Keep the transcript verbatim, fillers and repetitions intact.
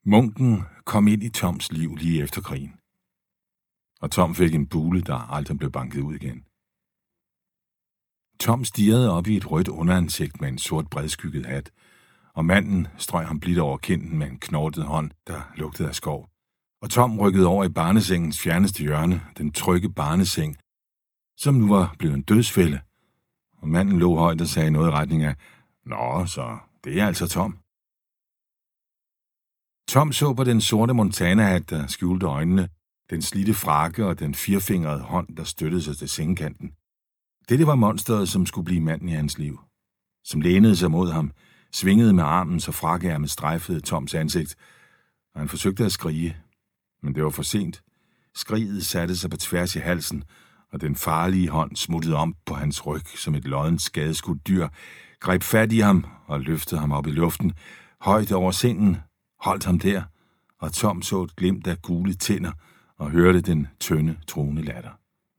Munken kom ind i Toms liv lige efter krigen, og Tom fik en bule, der aldrig blev banket ud igen. Tom stirrede op i et rødt underansigt med en sort bredskygget hat, og manden strøg ham blidt over kinden med en knortet hånd, der lugtede af skov. Og Tom rykkede over i barnesengens fjerneste hjørne, den trygge barneseng, som nu var blevet en dødsfælde. Og manden lå højt og sagde noget i retning af, "Nå, så det er altså Tom." Tom så på den sorte Montana-hat, der skjulte øjnene, den slidte frakke og den firfingrede hånd, der støttede sig til sengekanten. Dette var monsteret, som skulle blive manden i hans liv. Som lænede sig mod ham, svingede med armen, så frakkeærmet strejfede Toms ansigt, og han forsøgte at skrige. Men det var for sent. Skriget satte sig på tværs i halsen, og den farlige hånd smuttede om på hans ryg som et loddent skadeskudt dyr, greb fat i ham og løftede ham op i luften, højt over sengen, holdt ham der, og Tom så et glimt af gule tænder og hørte den tynde, truende latter.